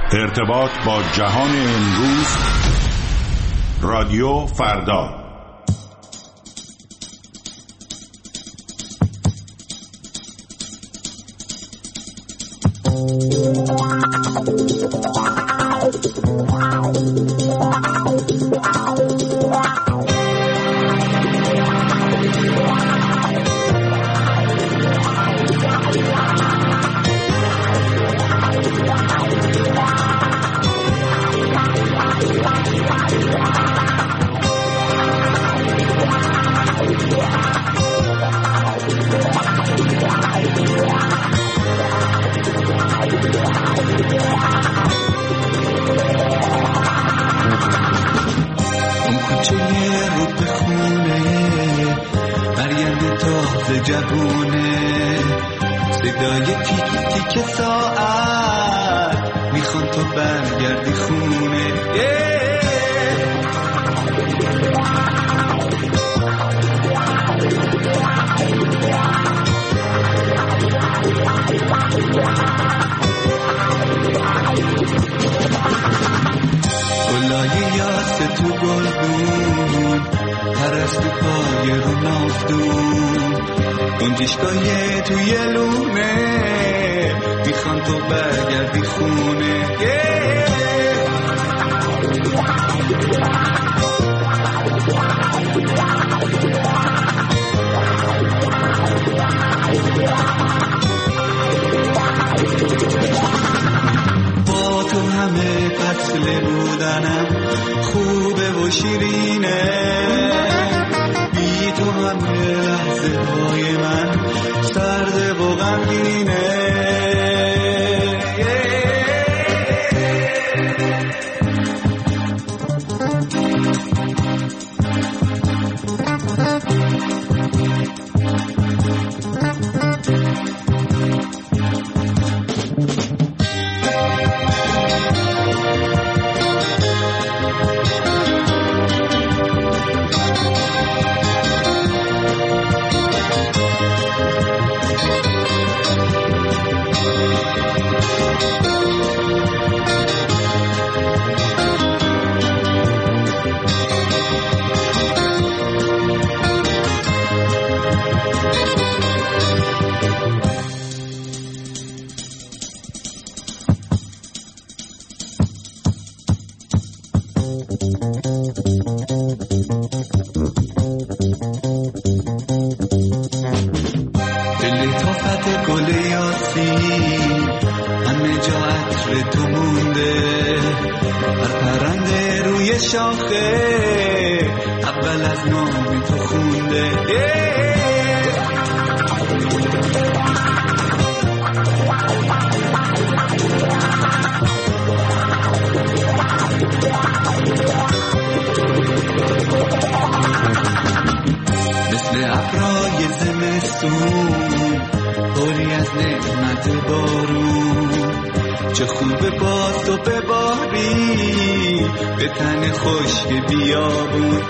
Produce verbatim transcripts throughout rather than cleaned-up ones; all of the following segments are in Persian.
ارتباط با جهان امروز، رادیو فردا. جوونه صدای تیک تیک ساعت میخوان تو برگردی خونه. گلای یاس تو گلدون پرستو پای رو نافتون گنجشگاه توی لونه میخوان تو برگردی خونه. با تو همه فصل بودنم خوبه و شیرینه، بی تو همه لحظه های من سرده و غمگینه. چه خوبه با تو بباری به تن خشک بیابون.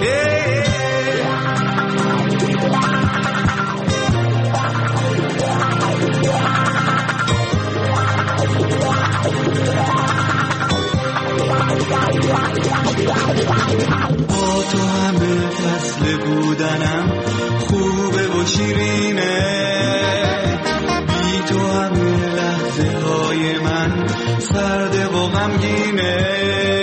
با تو همه فصل بودنم خوبه و شیرینه، بی تو همه لحظه های من سرده و غمگینه.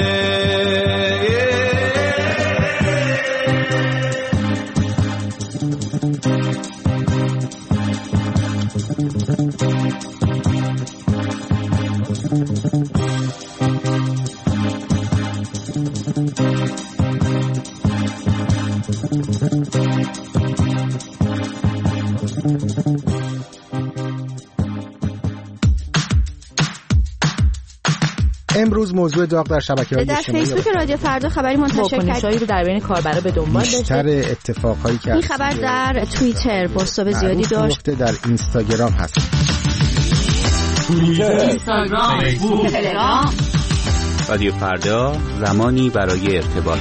امروز موضوع داغ در شبکه‌های اجتماعی در فیسبوک رادیو فردا خبری منتشر کرد رو در بین کاربرا به دنبال داشته. بیشتر اتفاقایی که این خبر در توییتر پست‌های زیادی داشت، در اینستاگرام هست. توییتر، اینستاگرام، فیسبوک، تلگرام. رادیو فردا، زمانی برای ارتباط.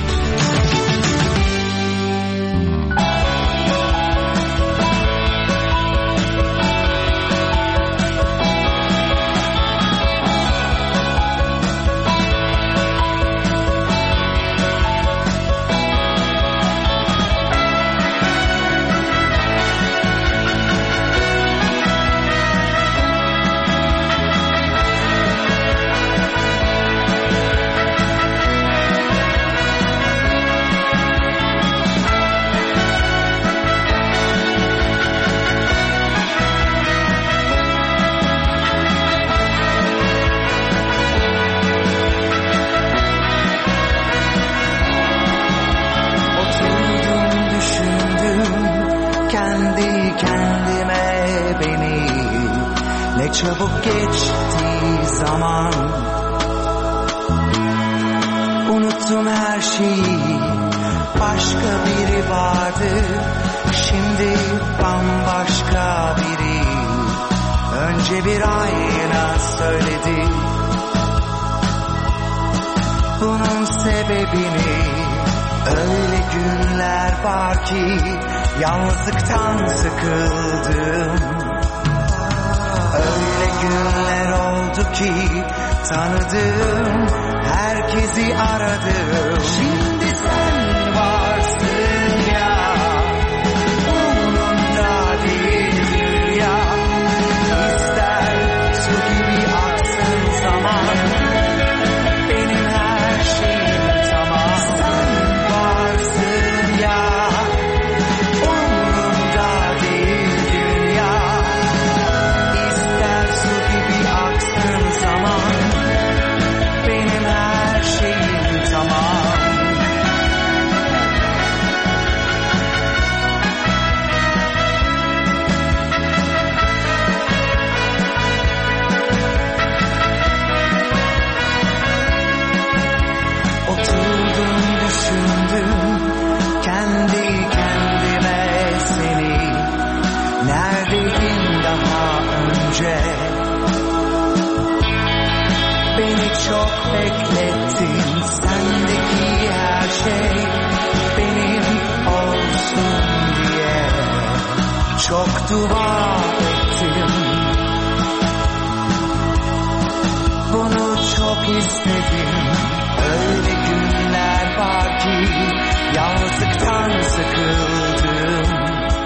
çabuk geçti zaman. Unuttum her şeyi, başka biri vardı. Şimdi bambaşka biri. Önce bir ayna söyledi bunun sebebini. Öyle günler var ki yalnızlıktan sıkıldım. Öyle günler oldu ki tanıdım, herkesi aradım. Şimdi sen varsın ya, umurumda değil dünya. İster su gibi aksın zaman, benim her şeyim tamam. Sen varsın ya, umurumda değil dünya. İster su gibi aksın zaman, benim her şeyim tamam. Oturdum düşündüm kendi kendime seni. Neredeydin daha önce? Beni çok beklettin, sendeki her şey benim olsun diye. Çok dua ettim, bunu çok istedim. Öyle günler var ki yalnızlıktan sıkıldım.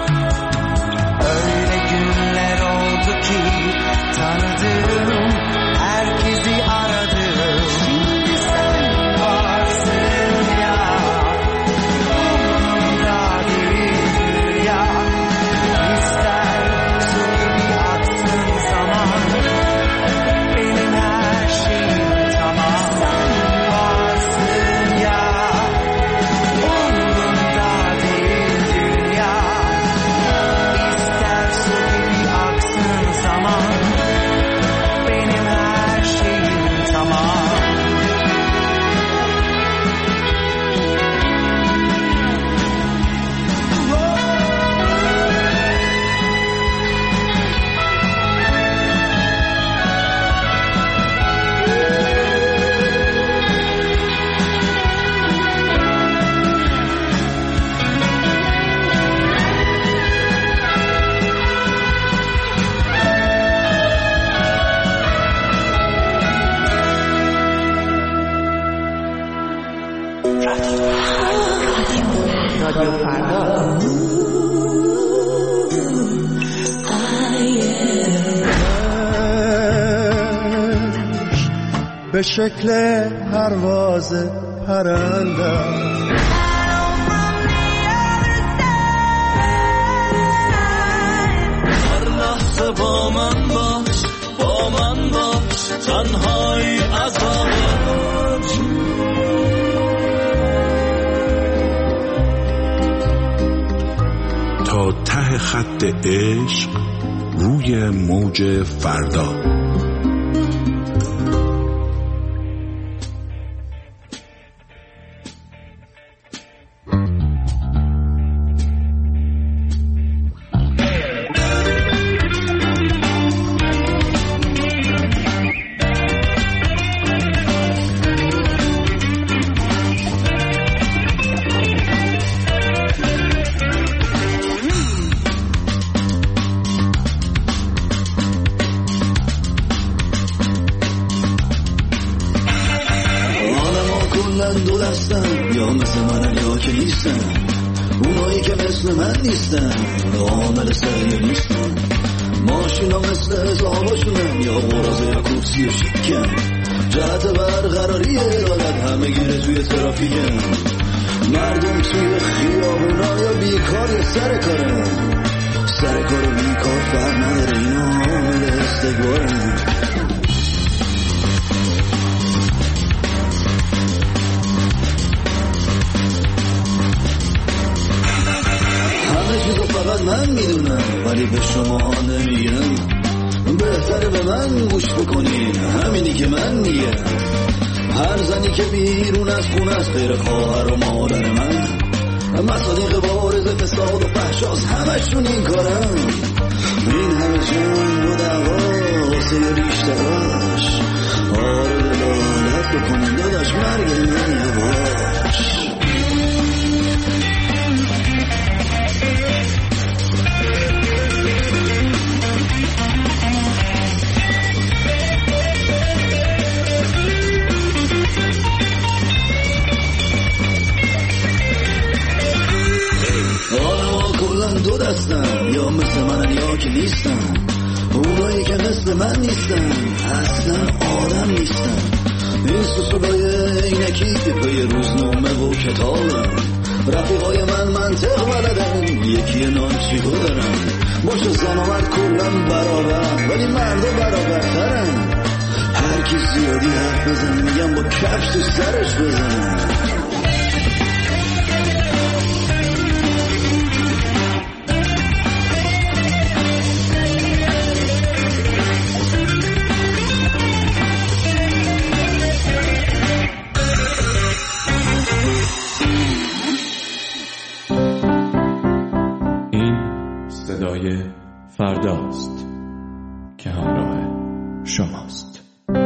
Öyle günler oldu ki tanıdım, herkesi aradım. Şimdi sen varsın ya, umurumda değil dünya. İster su gibi aksın zaman, benim her şeyim tamam. Sen varsın ya, umurumda değil dünya. İster su gibi aksın zaman, benim her şeyim tamam. رادیو فردا. به شکل پرواز پرنده هر لحظه با من باش، با من باش، تنهایی عذابش. تا ته خط عشق روی موج فردا. دو دستن یا مثل من یا که نیستن، اونایی که مثل من نیستن عامل سریع نیستن. ماشینا مثل حساباشونن یا قراز یا کوپسی و شکن، جهت برقراری عدالت همه گیره توی ترافیکن. مردم توی خیابونا یا بیکار یا سر کارن، سر کار و بیکار فرق نداره، اینا عامل استقبارن. من میدونم ولی به شما نمیگم، بهتره اگر به من گوش بکنین همینی که من میگم. هر زنی که بیرون از خونه است غیر خواهر و مادر من، مصادیق بارز فساد و فحشاست همشون این کارن. این همه جنگ و دعوا واسه ریشتراش، آره دلالت بکنین داداش مرگ من یواش. دو دستن، یا مثل منن یا که نیستن. اونایی که مثل من نیستن اصلا آدم نیستن. این سوسولای اینکی پای روزنامه و کتابن. رفیقای من منطق بلدن، یکی نانچیگو دارن. باشه زن و مرد کلن برابر، ولی مردا برابرترن. هر کی زیادی حرف بزن میگم با کفش تو سرش بزن. صدای فرداست که همراه شماست.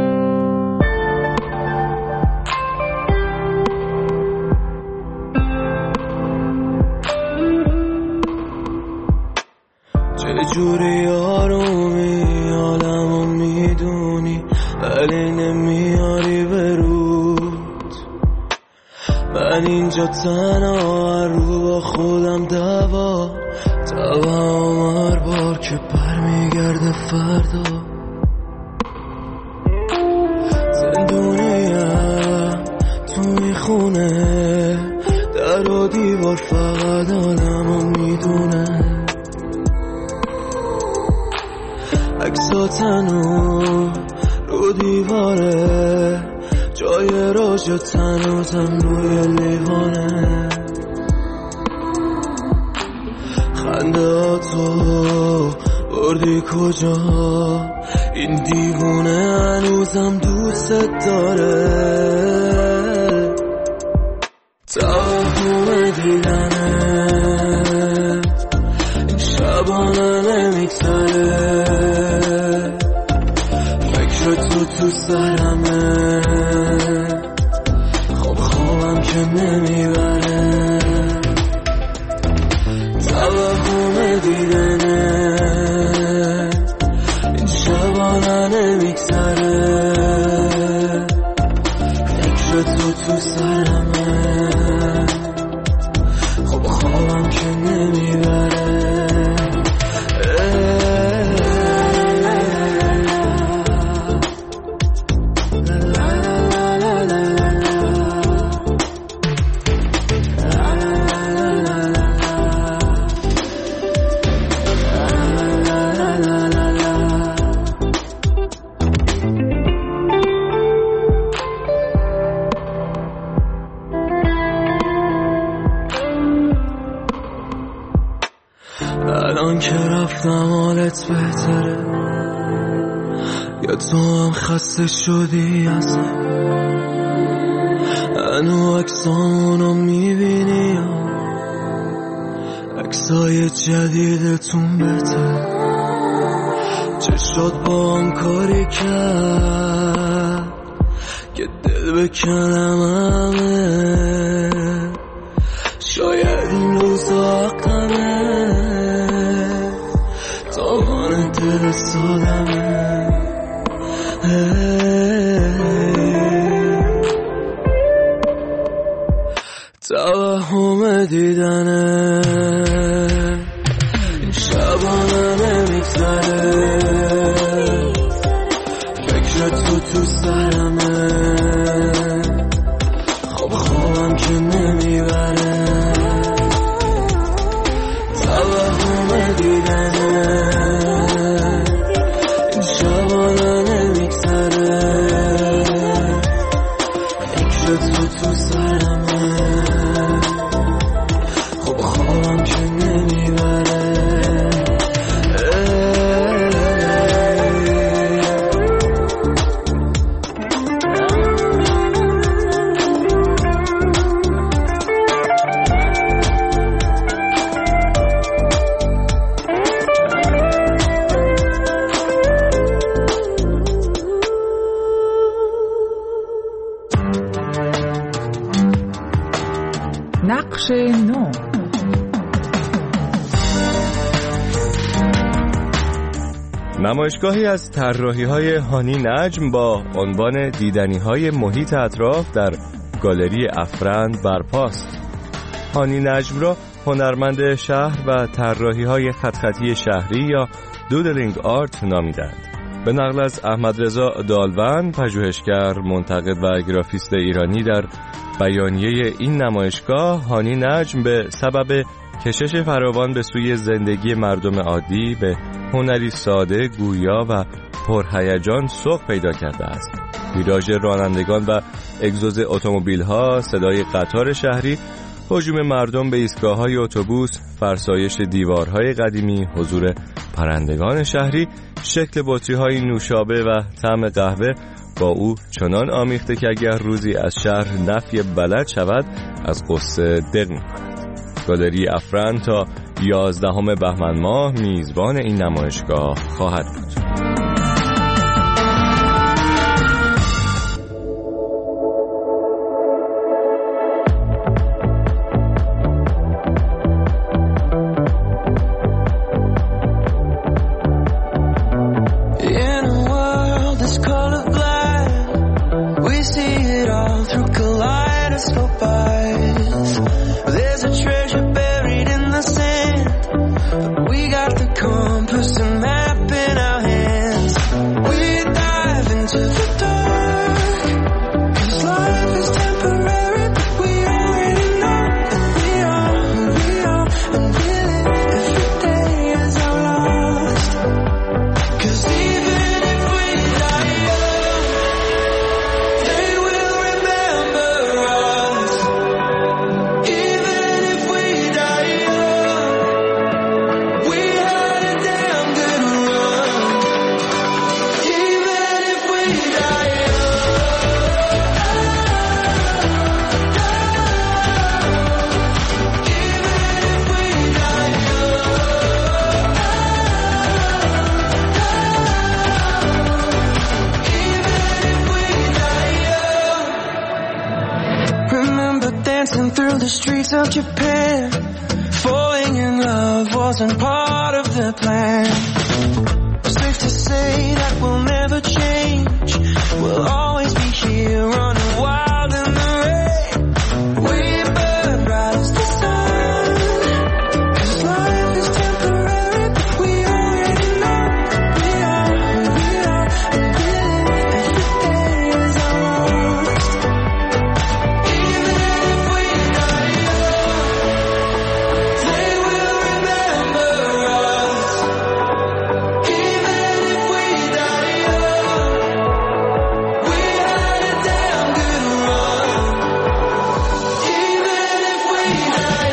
چجوری آرومی عالمو میدونی ولی نمیاری برود. من اینجا تنها رو با خودم دوا دوا هر بار که برمیگرده فردا. زندونیم توی خونه، در و دیوار فقط آدمو میدونه. عکساتنو رو دیواره، جای راج تنوزم روی لیوانه. خندهاتو بردی کجا؟ این دیوونه هنوزم دوست داره. توهم دیدنت این شبانه نمیگذره. فکر تو تو سرمه، خواب خوابم که نمیبره. توهم دیدنه این شبانه نمیگذره. فکر تو تو سرمه، خواب خوابم که نمیبره. الان که رفتم حالت بهتره، یا تو هم خسته شدی اصلا؟ هنو عکسامونو میبینی یا عکسای جدیدتون بهتر؟ چه شد با هم کاری کرد که دل بکنم همه؟ شاید این روزا حقمه، تاوان دل سالمه. توهم دیدنه این شبانه نمیگذره. فکر تو تو سرمه، خواب خوابم که نمیبره. توهم دیدنه این شبانه نمیگذره. فکر تو تو سرمه، خواب خوابم که نمیبره. نقش نو. نمایشگاهی از طراحی‌های هانی نجم با عنوان دیدنی‌های محیط اطراف در گالری افرند برپاست. هانی نجم را هنرمند شهر و طراحی‌های خط‌خطی شهری یا دودلینگ آرت نامیدند. به نقل از احمد رضا دالوند، پژوهشگر، منتقد و گرافیست ایرانی، در بیانیه این نمایشگاه، هانی نجم به سبب کشش فراوان به سوی زندگی مردم عادی به هنری ساده، گویا و پرهیجان سوق پیدا کرده است. ویراژ رانندگان و اگزوز اتومبیل‌ها، صدای قطار شهری، هجوم مردم به ایستگاه‌های اتوبوس، فرسایش دیوارهای قدیمی، حضور پرندگان شهری، شکل بطری‌های نوشابه و طعم قهوه با او چنان آمیخته که اگر روزی از شهر نفی بلد شود از قصه دق می‌کند. گالری افرند تا یازدهم بهمن ماه میزبان این نمایشگاه خواهد بود. the streets of Japan. Falling in love wasn't part of the plan. Safe to say that we'll never change. We'll always be here running wild in the rain. We burn bright as the sun. 'Cause life is temporary, but we already know we are who we are. And really every day is ours. Even if we die young, they will remember us. Even if we die young, we had a damn good run. Even if we die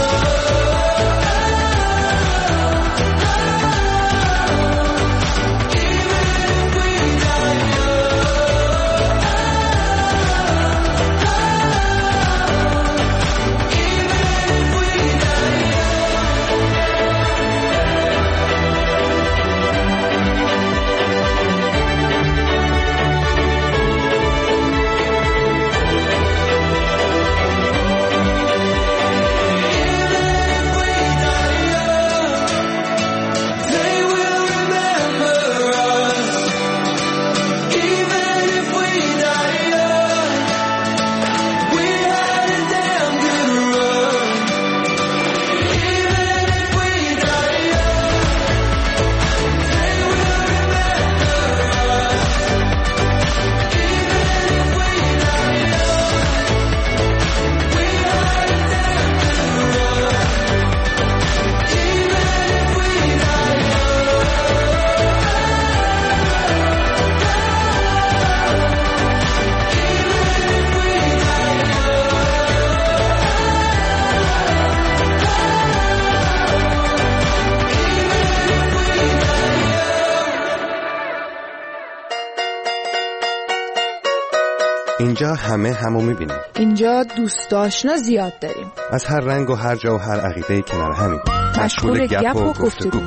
اینجا همه همو میبینیم. اینجا دوست آشنا زیاد داریم. از هر رنگ و هر جا و هر عقیده‌ای کنار همیم. مشغول گپ و گفتگو.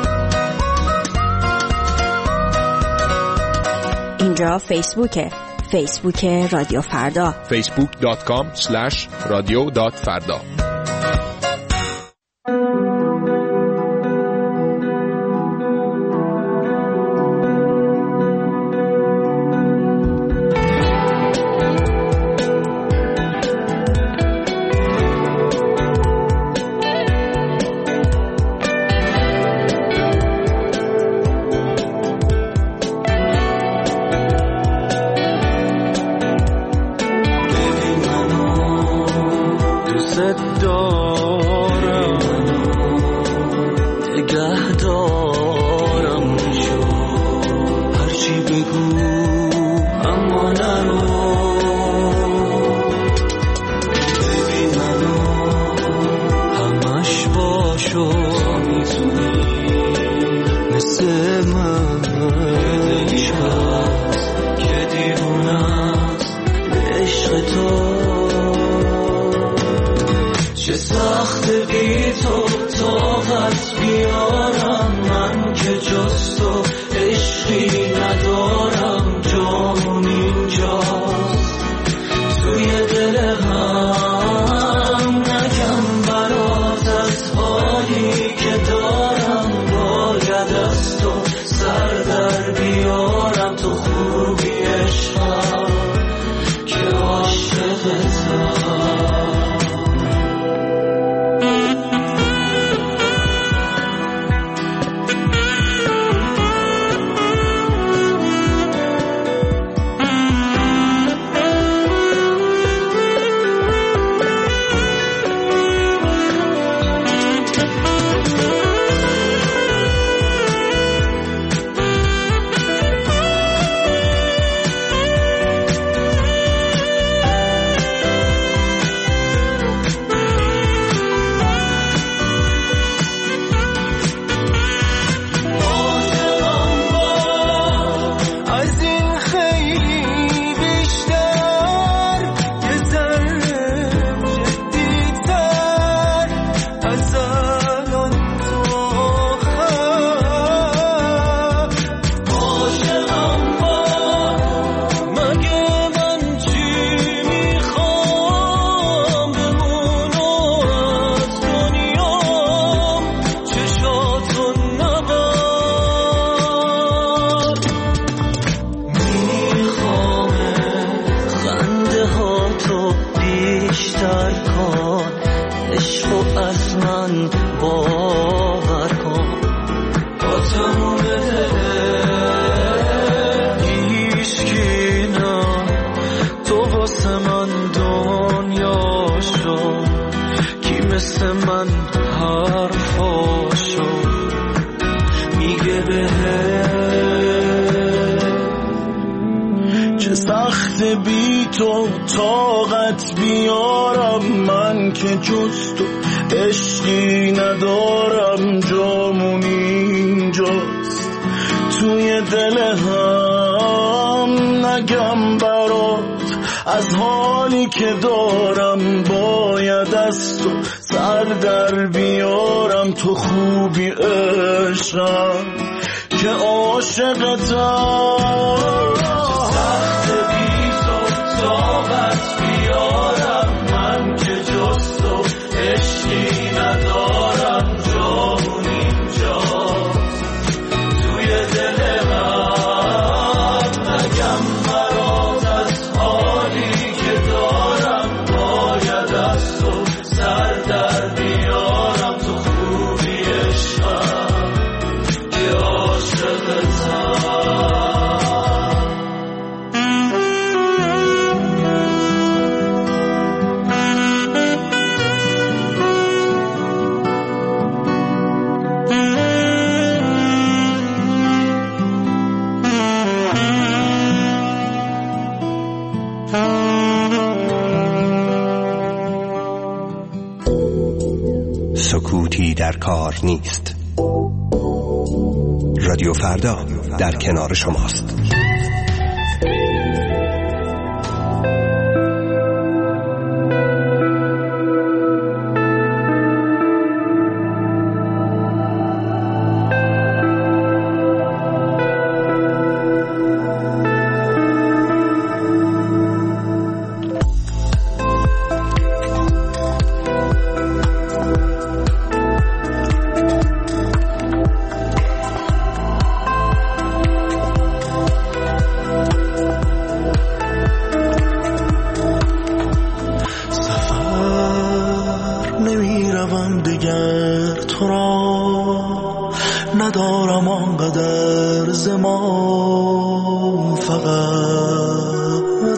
اینجا فیسبوکه. فیسبوک رادیو فردا فیسبوک دات کام اسلش رادیو دات فردا. سکوتی در کار نیست. رادیو فردا در کنار شماست.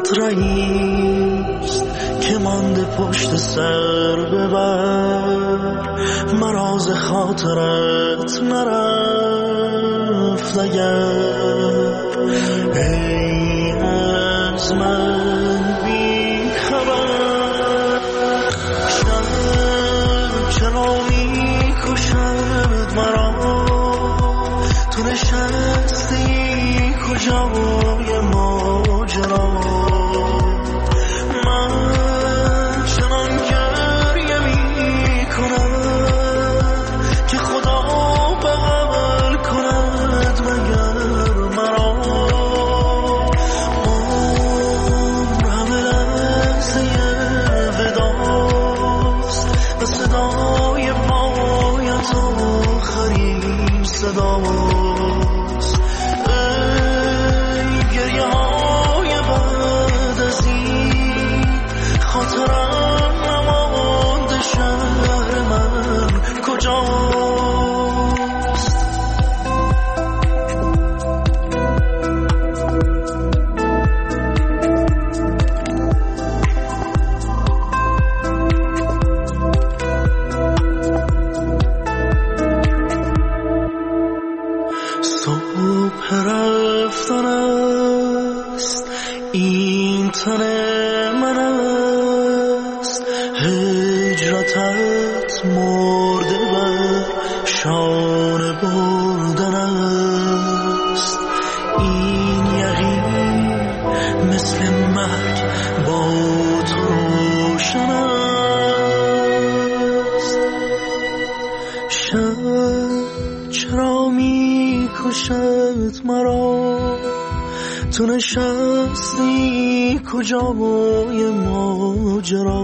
قطره‌ایست که مانده پشت سر ببر، مراز خاطرت نرفت اگر ای از من بی خبر. شب چرا می کشد مرا، تو نشستی کجای ماجرا. من چنان گریه می کنم که خدا بغل کند مگر مرا. عمر همه لحظه وداست و صدای پایت آخرین صداست. ای گریه های بعد از این خاطرم نمانده، شهر من کجاست؟ صبح رفتن است، این تن من است، هجرتت مرده بر شانه بردن است. این یقین مثل مرگ با تو روشن است. شب چرا می کشد مرا، تو نشستی کجای ماجرا.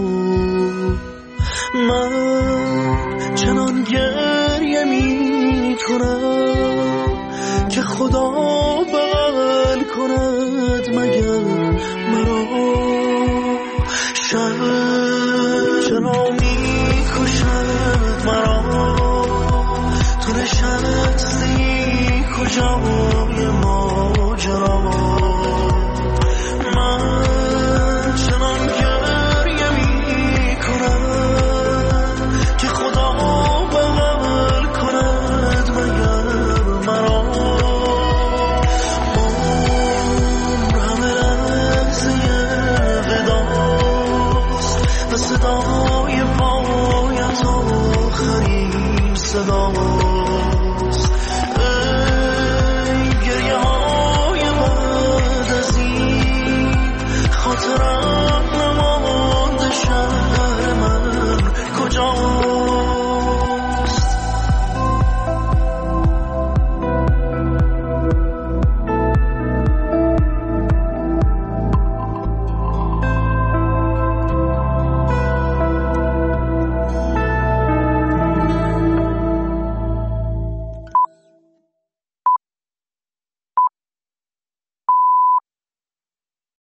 من چنان گریه می کنم که خدا بغل کند مگر